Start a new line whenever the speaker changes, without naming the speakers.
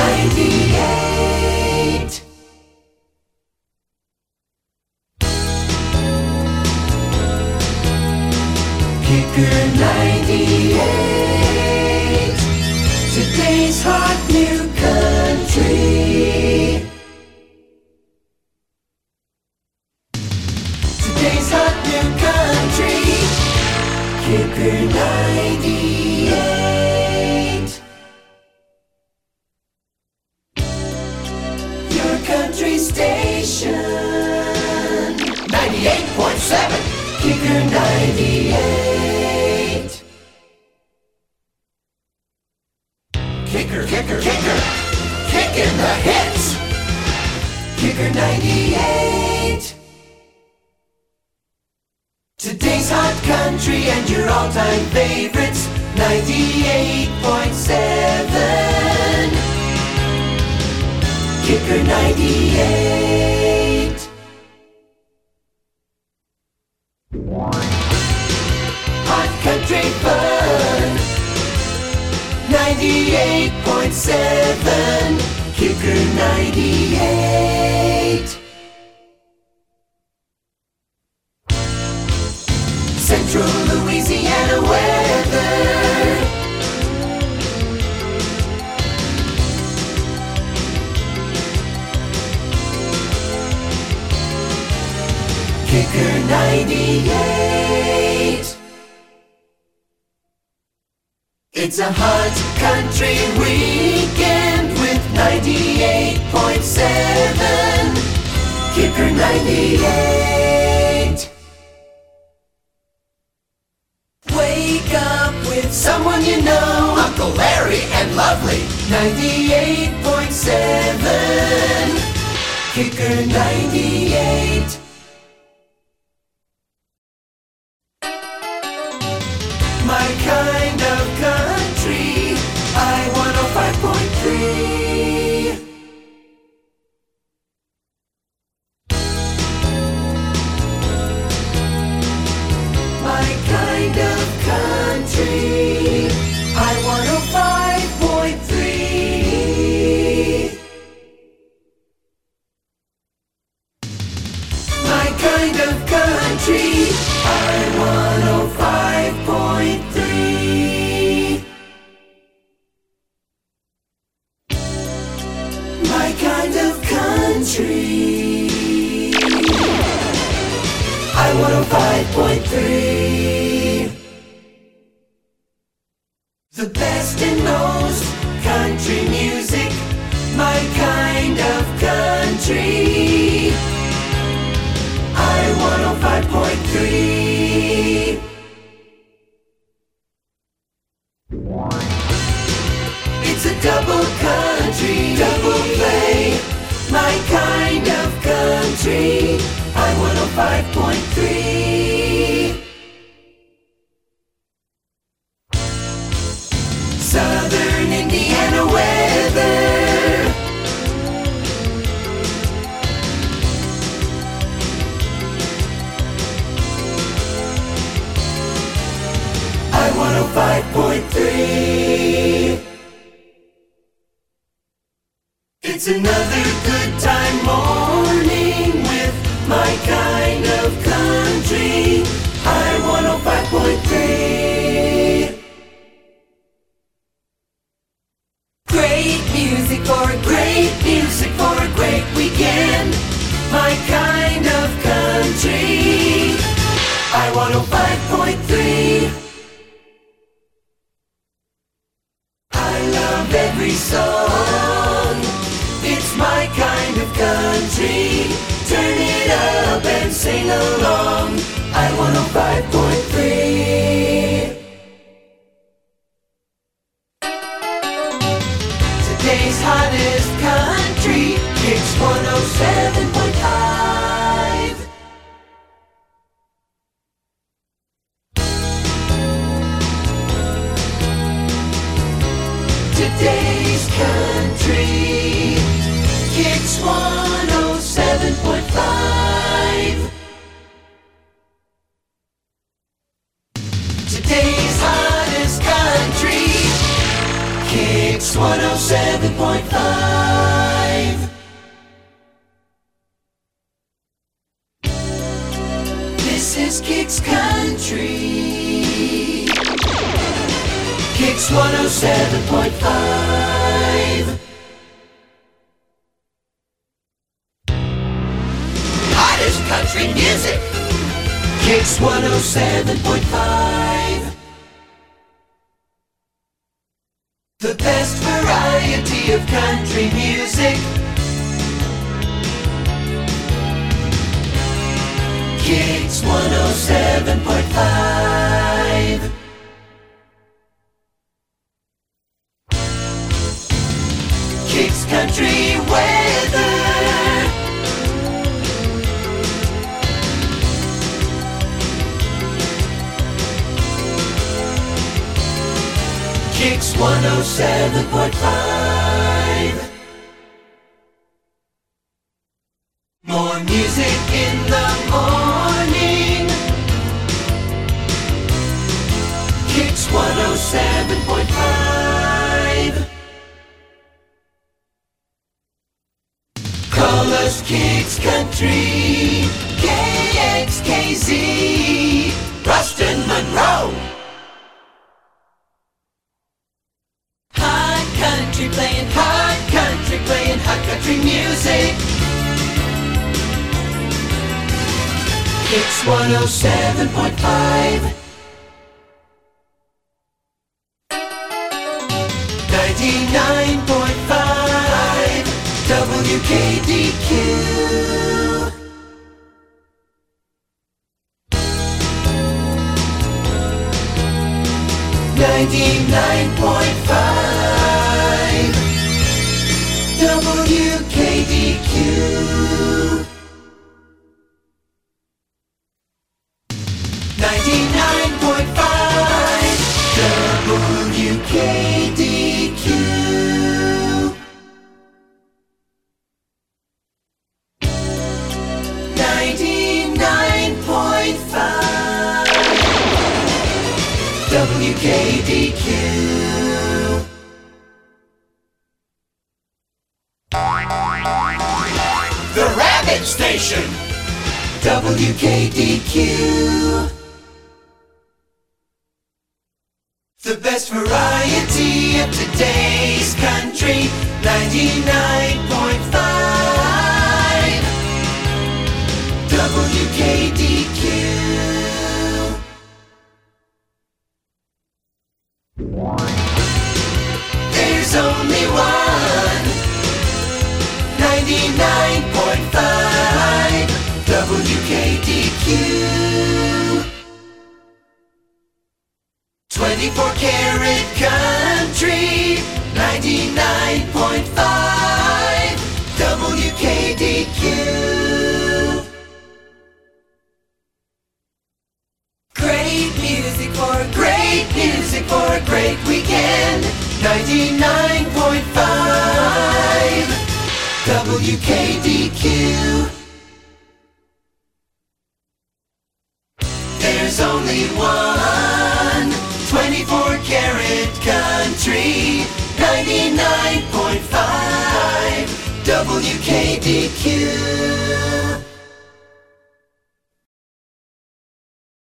98. Kicker 98. Today's hot new country. Today's hot new country. Kicker 98. Your country station. 98.7. Kicker 98. Kicker, kicker, kicker. Kicking the hits. Kicker 98. Today's hot country and your all-time favorites. 98.7. Kicker 98. Hot country fun. 98.7. Kicker 98. Central Louisiana weather. Kicker 98. It's a hot country weekend with 98.7. Kicker 98. Wake up with someone you know, Uncle Larry and Lovely. 98.7. Kicker 98. My kind of country, I 105.3. My kind of country, I 105.3. My kind of country, I 105.3. My kind of country, I 105.3. The best and most country music, my kind of country, I 105.3. It's a double country, double play, my kind of country, I 105.3. Southern Indiana weather. I 105.3. It's another good time morning with my kind of country, I 105.3. Great music for a great music for a great weekend, my kind of country, I 105.3. I love every song. It's my kind of country. Turn it up and sing along. I 105.3. Today's hottest country, Kicks 107.5. Today's country, Kicks 107.5. Today's hottest country, Kicks Kicks 107.5. This is Kicks Country. Kicks 107.5. Hottest country music. Kicks 107.5. The best variety of country music. Kicks 107.5. Kicks Country Weather. Kicks 107.5. More music in the morning. Kicks 107.5. Call us Kicks Country. KXKZ. Ruston Monroe. Hot country playing hot country music. Kicks 107.5. 99.5 WKDQ. 99.5 WKDQ. 99.5 WKDQ. 99.5 WKDQ. The Rabbit Station. WKDQ. The best variety of today's country. 99.5 WKDQ. There's only one. 99.5 WKDQ. 24 karat country. 99.5 WKDQ. Great music for a great weekend. 99.5 WKDQ. There's only one. 24 karat country. 99.5 WKDQ.